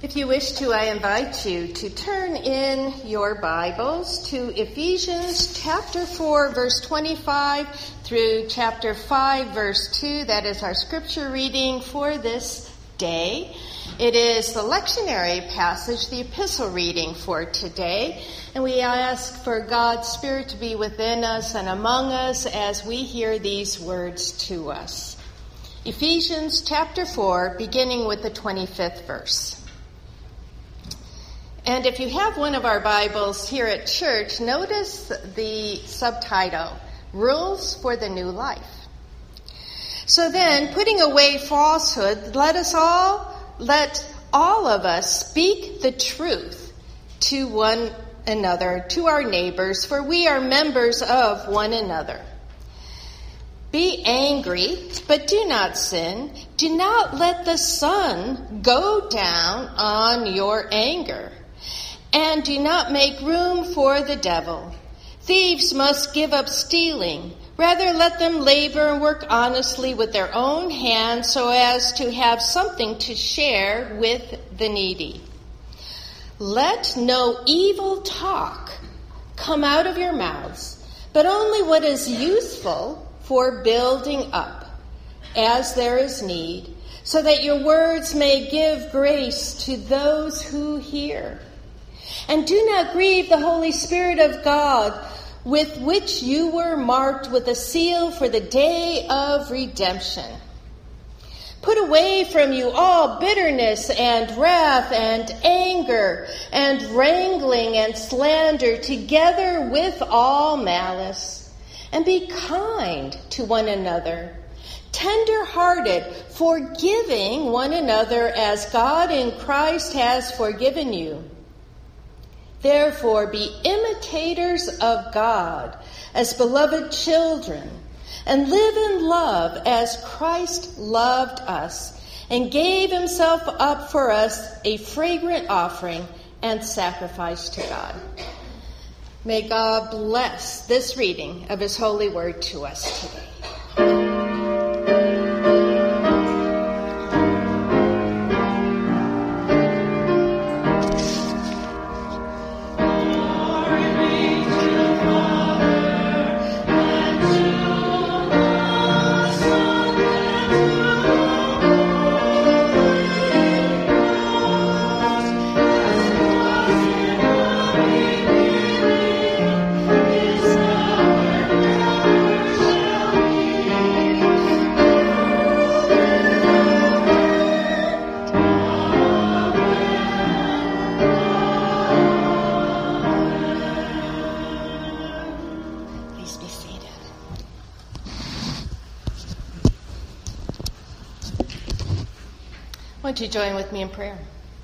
If you wish to, I invite you to turn in your Bibles to Ephesians chapter 4, verse 25 through chapter 5, verse 2. That is our scripture reading for this day. It is the lectionary passage, the epistle reading for today. And we ask for God's Spirit to be within us and among us as we hear these words to us. Ephesians chapter 4, beginning with the 25th verse. And if you have one of our Bibles here at church, notice the subtitle, Rules for the New Life. So then, putting away falsehood, let all of us speak the truth to one another, to our neighbors, for we are members of one another. Be angry, but do not sin. Do not let the sun go down on your anger. And do not make room for the devil. Thieves must give up stealing. Rather, let them labor and work honestly with their own hands so as to have something to share with the needy. Let no evil talk come out of your mouths, but only what is useful for building up, as there is need, so that your words may give grace to those who hear. And do not grieve the Holy Spirit of God, with which you were marked with a seal for the day of redemption. Put away from you all bitterness and wrath and anger and wrangling and slander, together with all malice. And be kind to one another, tender-hearted, forgiving one another as God in Christ has forgiven you. Therefore, be imitators of God as beloved children, and live in love as Christ loved us and gave himself up for us, a fragrant offering and sacrifice to God. May God bless this reading of his holy word to us today. Won't you join with me in prayer?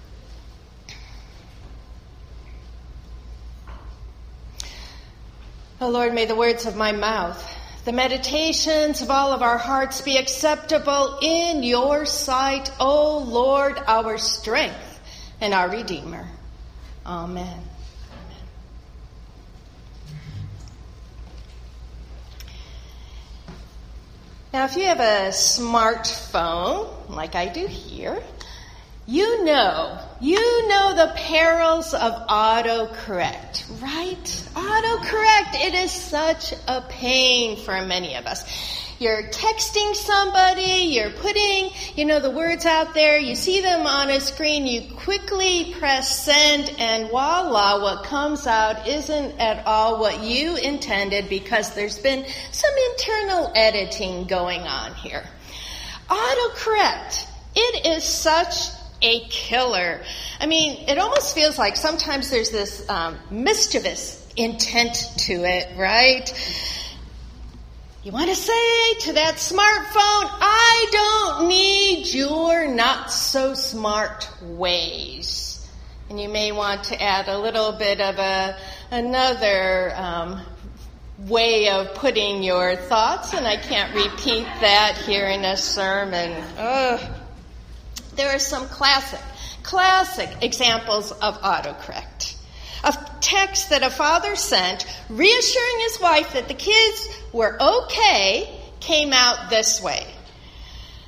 Oh Lord, may the words of my mouth, the meditations of all of our hearts be acceptable in your sight, O Lord, our strength and our Redeemer. Amen. Now, if you have a smartphone, like I do here, you know the perils of autocorrect, right? Autocorrect, it is such a pain for many of us. You're texting somebody, you're putting, the words out there, you see them on a screen, you quickly press send, and voila, what comes out isn't at all what you intended because there's been some internal editing going on here. Autocorrect, it is such a killer. I mean, it almost feels like sometimes there's this mischievous intent to it, right? You want to say to that smartphone, I don't need your not-so-smart ways. And you may want to add a little bit of another way of putting your thoughts, and I can't repeat that here in a sermon. There are some classic examples of autocorrect. A text that a father sent reassuring his wife that the kids were okay came out this way.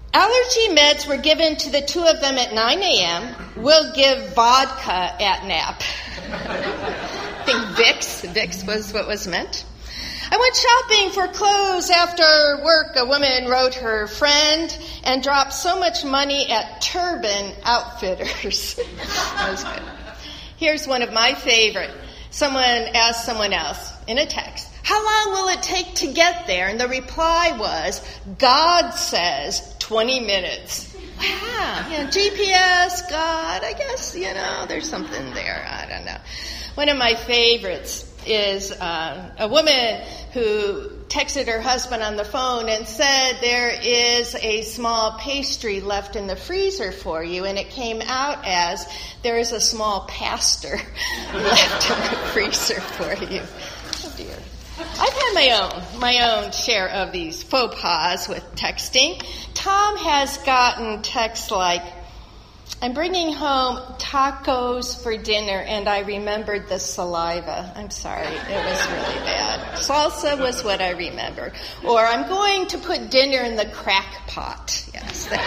Allergy meds were given to the two of them at 9 a.m. We'll give vodka at nap. I think Vicks was what was meant. I went shopping for clothes after work. A woman wrote her friend and dropped so much money at Turban Outfitters. That was good. Here's one of my favorite. Someone asked someone else in a text, how long will it take to get there? And the reply was, God says 20 minutes. Wow. GPS, God, I guess, there's something there. I don't know. One of my favorites is a woman who texted her husband on the phone and said, there is a small pastry left in the freezer for you, and it came out as, there is a small pastor left in the freezer for you. Oh dear. I've had my own share of these faux pas with texting. Tom has gotten texts like, I'm bringing home tacos for dinner, and I remembered the saliva. I'm sorry, it was really bad. Salsa was what I remembered. Or I'm going to put dinner in the crack pot. Yes, that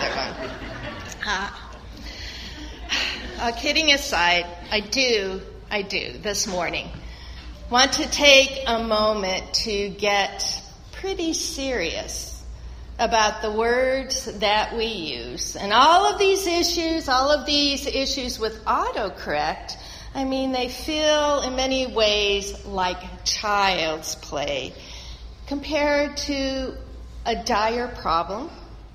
was another one. Kidding aside, I do this morning want to take a moment to get pretty serious about the words that we use. And all of these issues with autocorrect, they feel in many ways like child's play compared to a dire problem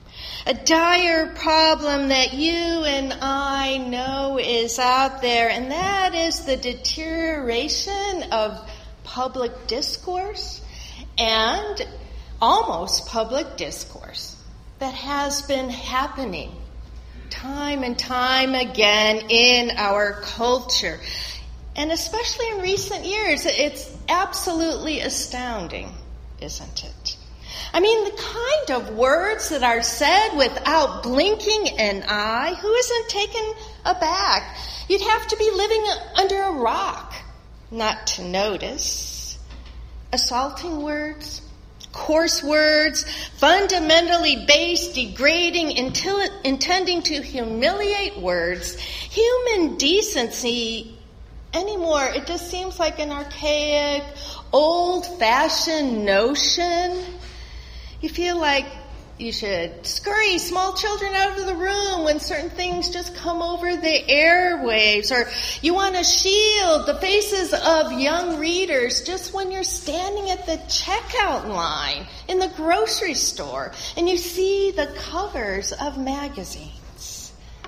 that you and I know is out there, and that is the deterioration of public discourse and almost public discourse that has been happening time and time again in our culture. And especially in recent years, it's absolutely astounding, isn't it? The kind of words that are said without blinking an eye, who isn't taken aback? You'd have to be living under a rock not to notice. Assaulting words, coarse words, fundamentally base, degrading, intending to humiliate words. Human decency anymore, it just seems like an archaic, old-fashioned notion. You feel like you should scurry small children out of the room when certain things just come over the airwaves, or you want to shield the faces of young readers just when you're standing at the checkout line in the grocery store and you see the covers of magazines.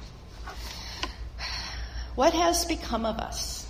What has become of us?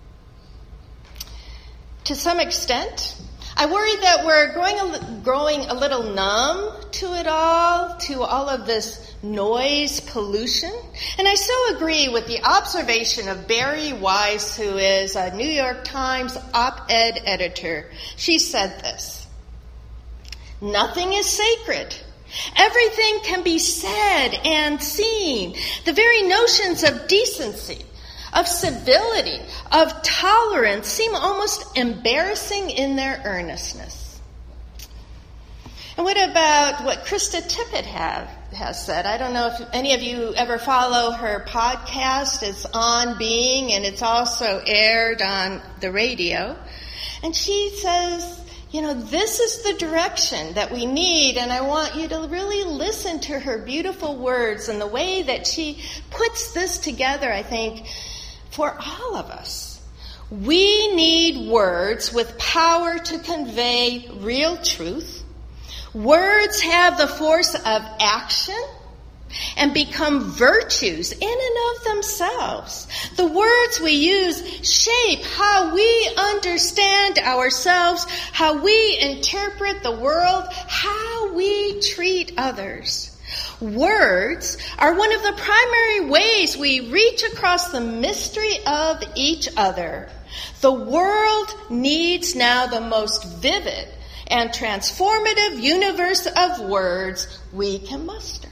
To some extent, I worry that we're growing a little numb to it all, to all of this noise pollution. And I so agree with the observation of Bari Weiss, who is a New York Times op-ed editor. She said this: nothing is sacred. Everything can be said and seen. The very notions of decency, of civility, of tolerance seem almost embarrassing in their earnestness. And what about what Krista Tippett has said? I don't know if any of you ever follow her podcast. It's on Being, and it's also aired on the radio. And she says, this is the direction that we need, and I want you to really listen to her beautiful words and the way that she puts this together, I think, for all of us. We need words with power to convey real truth. Words have the force of action and become virtues in and of themselves. The words we use shape how we understand ourselves, how we interpret the world, how we treat others. Words are one of the primary ways we reach across the mystery of each other. The world needs now the most vivid and transformative universe of words we can muster.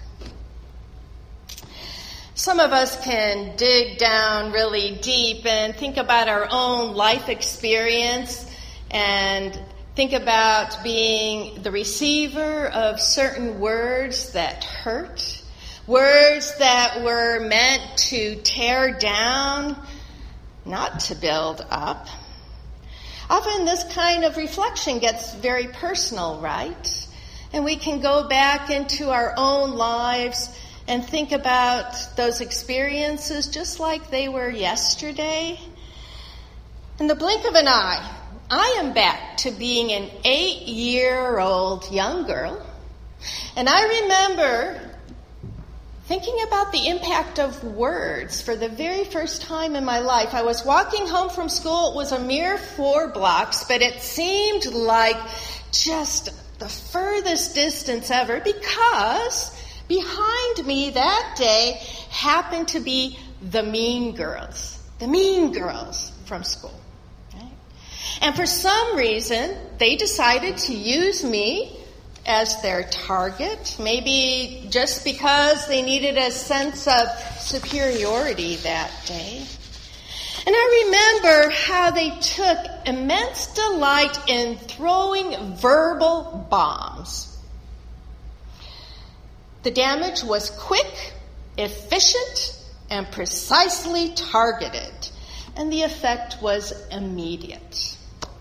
Some of us can dig down really deep and think about our own life experience and Think about being the receiver of certain words that hurt, words that were meant to tear down, not to build up. Often this kind of reflection gets very personal, right? And we can go back into our own lives and think about those experiences just like they were yesterday. In the blink of an eye, I am back to being an 8-year-old young girl. And I remember thinking about the impact of words for the very first time in my life. I was walking home from school. It was a mere 4 blocks, but it seemed like just the furthest distance ever because behind me that day happened to be the mean girls from school. Right? And for some reason, they decided to use me as their target, maybe just because they needed a sense of superiority that day. And I remember how they took immense delight in throwing verbal bombs. The damage was quick, efficient, and precisely targeted, and the effect was immediate.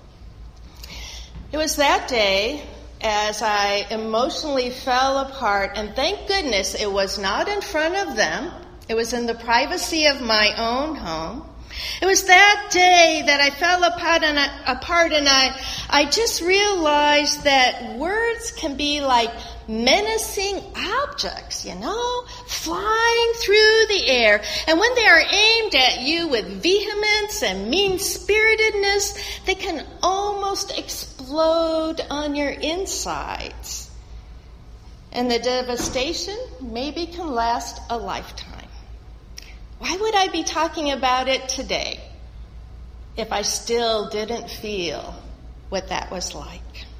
It was that day as I emotionally fell apart, and thank goodness it was not in front of them. It was in the privacy of my own home. It was that day that I fell apart and I just realized that words can be like menacing objects, flying through the air. And when they are aimed at you with vehemence and mean-spiritedness, they can almost explode on your insides. And the devastation maybe can last a lifetime. Why would I be talking about it today if I still didn't feel what that was like?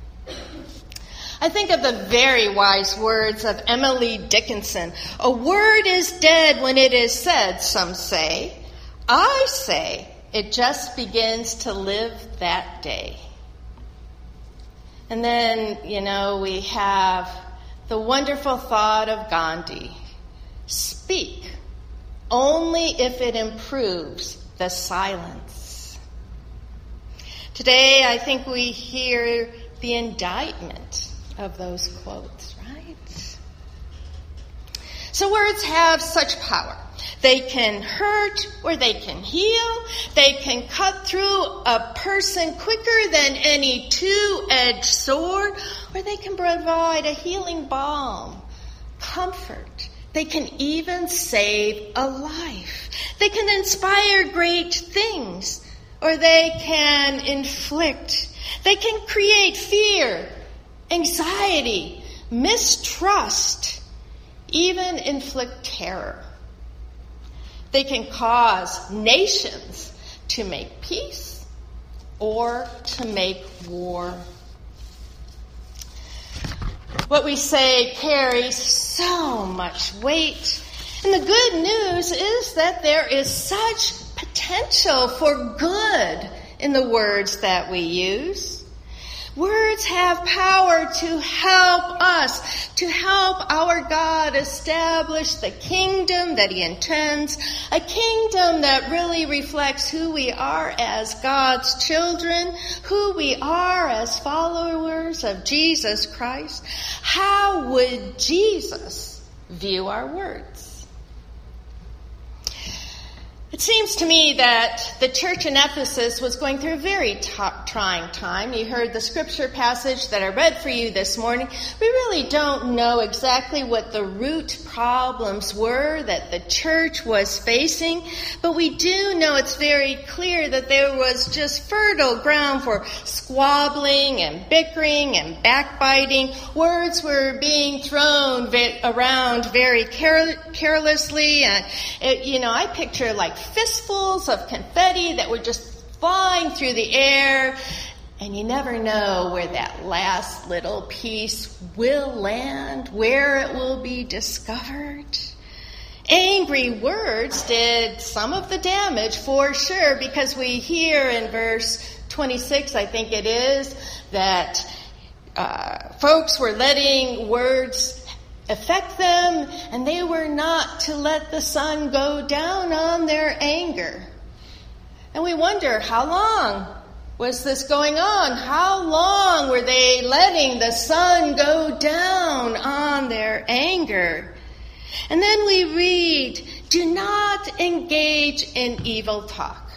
I think of the very wise words of Emily Dickinson. A word is dead when it is said, some say. I say it just begins to live that day. And then, we have the wonderful thought of Gandhi. Speak only if it improves the silence. Today, I think we hear the indictment of those quotes, right? So words have such power. They can hurt or they can heal. They can cut through a person quicker than any two-edged sword, or they can provide a healing balm, comfort. They can even save a life. They can inspire great things, or they can inflict. They can create fear, anxiety, mistrust, even inflict terror. They can cause nations to make peace or to make war. What we say carries so much weight. And the good news is that there is such potential for good in the words that we use. Words have power to help us, to help our God establish the kingdom that He intends, a kingdom that really reflects who we are as God's children, who we are as followers of Jesus Christ. How would Jesus view our words? It seems to me that the church in Ephesus was going through a very trying time. You heard the scripture passage that I read for you this morning. We really don't know exactly what the root problems were that the church was facing, but we do know it's very clear that there was just fertile ground for squabbling and bickering and backbiting. Words were being thrown around very carelessly, and I picture like fistfuls of confetti that were just flying through the air, and you never know where that last little piece will land, where it will be discovered. Angry words did some of the damage for sure, because we hear in verse 26, I think it is, that folks were letting words affect them, and they were not to let the sun go down on their anger. And we wonder, how long was this going on? How long were they letting the sun go down on their anger? And then we read, do not engage in evil talk.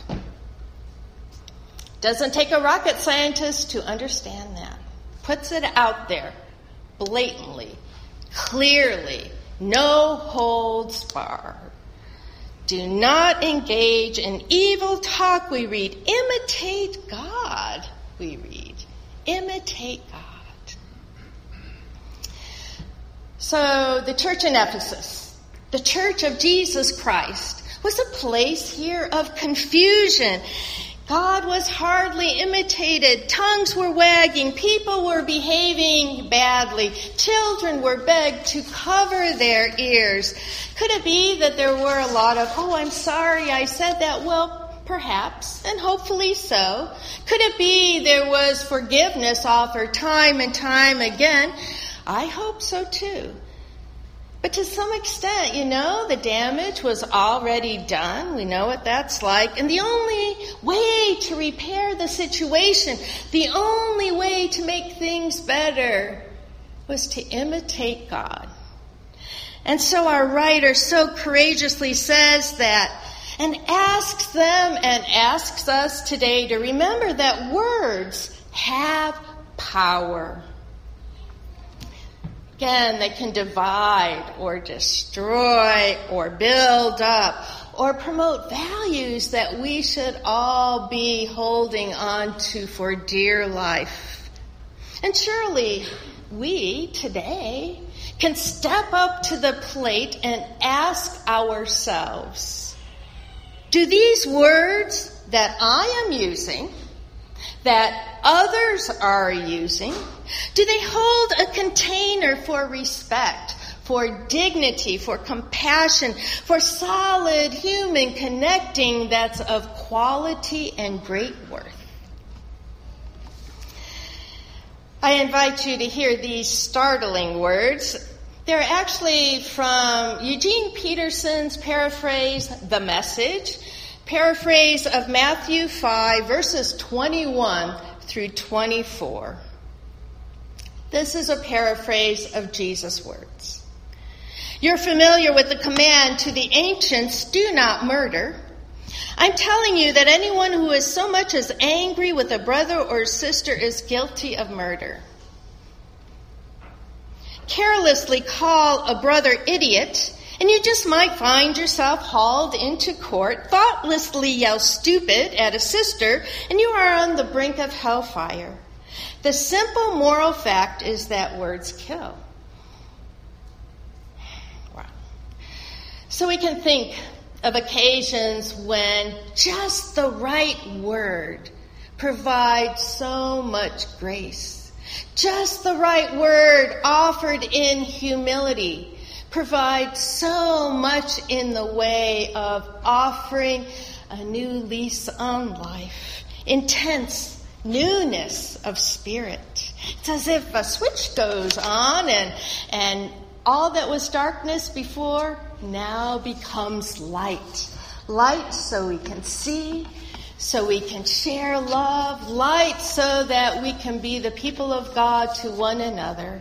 Doesn't take a rocket scientist to understand that. Puts it out there blatantly, clearly, no holds barred. Do not engage in evil talk, we read. Imitate God, we read. Imitate God. So the church in Ephesus, the church of Jesus Christ, was a place here of confusion. God was hardly imitated. Tongues were wagging. People were behaving badly. Children were begged to cover their ears. Could it be that there were a lot of, oh, I'm sorry I said that? Well, perhaps, and hopefully so. Could it be there was forgiveness offered time and time again? I hope so too. But to some extent, the damage was already done. We know what that's like. And the only way to repair the situation, the only way to make things better, was to imitate God. And so our writer so courageously says that, and asks them and asks us today to remember that words have power. Again, they can divide or destroy or build up or promote values that we should all be holding on to for dear life. And surely we today can step up to the plate and ask ourselves, do these words that I am using, that others are using, do they hold a container for respect, for dignity, for compassion, for solid human connecting that's of quality and great worth? I invite you to hear these startling words. They're actually from Eugene Peterson's paraphrase, The Message, paraphrase of Matthew 5, verses 21 through 24. This is a paraphrase of Jesus' words. You're familiar with the command to the ancients, do not murder. I'm telling you that anyone who is so much as angry with a brother or sister is guilty of murder. Carelessly call a brother idiot, and you just might find yourself hauled into court. Thoughtlessly yell stupid at a sister, and you are on the brink of hellfire. The simple moral fact is that words kill. Wow. So we can think of occasions when just the right word provides so much grace. Just the right word offered in humility provides so much in the way of offering a new lease on life. Intense newness of spirit. It's as if a switch goes on and all that was darkness before now becomes light. Light so we can see, so we can share love. Light so that we can be the people of God to one another.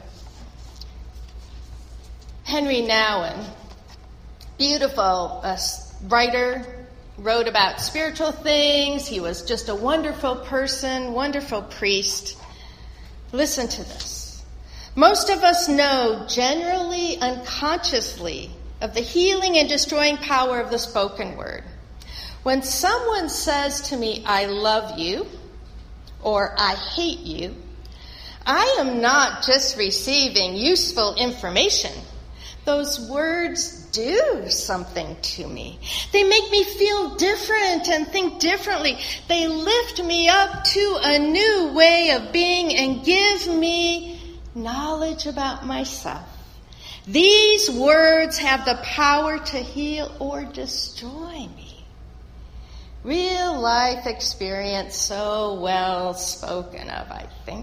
Henry Nouwen, beautiful writer, wrote about spiritual things. He was just a wonderful person, wonderful priest. Listen to this. Most of us know, generally unconsciously, of the healing and destroying power of the spoken word. When someone says to me, I love you, or I hate you, I am not just receiving useful information. Those words do something to me. They make me feel different and think differently. They lift me up to a new way of being and give me knowledge about myself. These words have the power to heal or destroy me. real life experience so well spoken of, I think.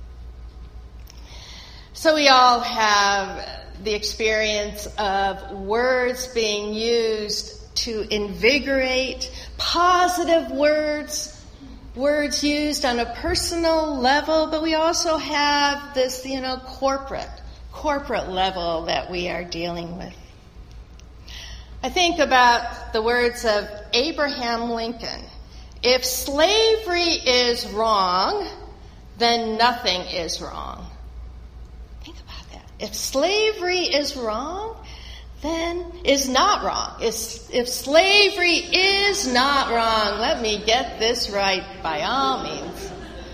So we all have the experience of words being used to invigorate, positive words used on a personal level, but we also have this, corporate level that we are dealing with. I think about the words of Abraham Lincoln. If slavery is wrong, then nothing is wrong. Think about that. If slavery is wrong, then is not wrong. If slavery is not wrong, let me get this right by all means.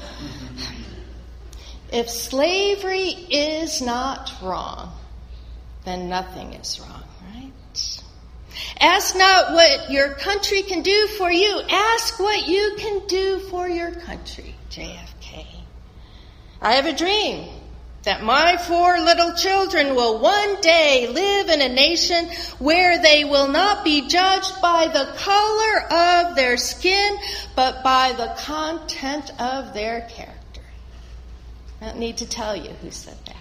If slavery is not wrong, then nothing is wrong, right? Ask not what your country can do for you. Ask what you can do for your country, JFK. I have a dream that my 4 little children will one day live in a nation where they will not be judged by the color of their skin, but by the content of their character. I don't need to tell you who said that.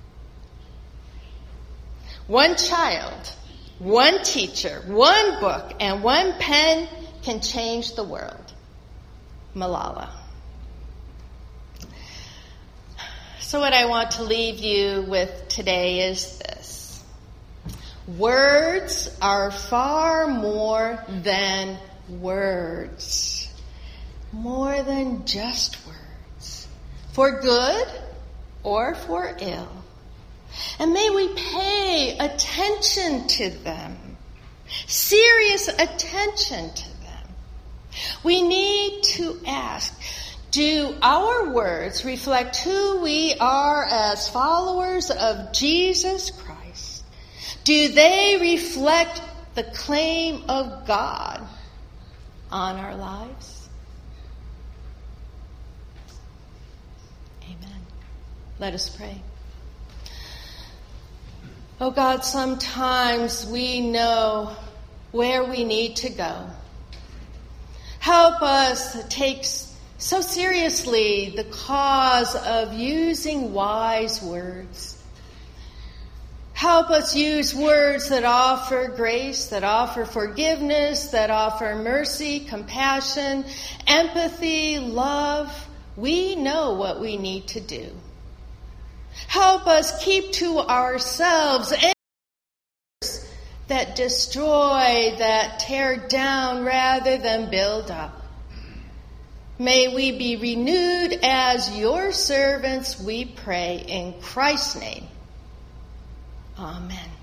One child, one teacher, one book, and one pen can change the world. Malala. So what I want to leave you with today is this. Words are far more than words. More than just words. For good or for ill. And may we pay attention to them. Serious attention to them. We need to ask, do our words reflect who we are as followers of Jesus Christ? Do they reflect the claim of God on our lives? Amen. Let us pray. Oh God, sometimes we know where we need to go. Help us take so seriously the cause of using wise words. Help us use words that offer grace, that offer forgiveness, that offer mercy, compassion, empathy, love. We know what we need to do. Help us keep to ourselves words that destroy, that tear down rather than build up. May we be renewed as your servants, we pray in Christ's name. Amen.